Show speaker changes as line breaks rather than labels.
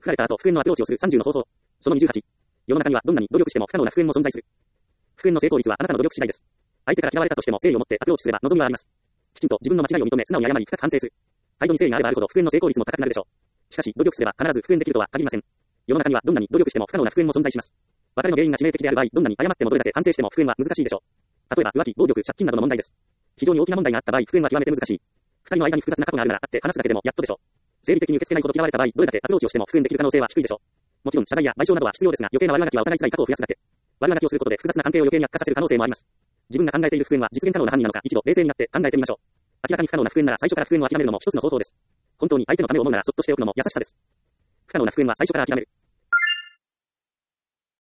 吹かれた後、復縁のアプローチをする30の方法。その28。世の中にはどんなに努力しても不可能な復縁も存在する。復縁の成功率はあなたの努力次第です。相手から嫌われたとしても誠意を持ってアプローチすれば望みはあります。きちんと自分の間違いを認め、素直に謝り、深く反省する。態度に誠意があればあるほど復縁の成功率も高くなるでしょう。しかし、努力すれば必ず復縁できるとは限りません。世の中にはどんなに努力しても不可能な復縁も存在します。別れの原因が致命的である場合、どんなに謝ってもどれだけ反省しても復縁は難しいでしょう。例えば、浮気、暴力、借金などの問題です。非常に大きな問題があった場合、復縁は極めて難しい。二人の間に複雑な過去があるなら、会って話すだけでもやっとでしょう。生理的に受け付けないほど嫌われた場合、どれだけアプローチをしても復縁できる可能性は低いでしょう。もちろん、謝罪や賠償などは必要ですが、余計な悪あがきはお互い辛い過去を増やすだけ。悪あがきをすることで複雑な関係を余計に悪化させる可能性もあります。自分が考えている復縁は実現可能な範囲なのか、一度冷静になって考えてみましょう。明らかに不可能な復縁なら最初から復縁を諦めるのも一つの方法です。本当に相手のためを思うならそっとしておくのも優しさです。不可能な復縁は最初から諦める。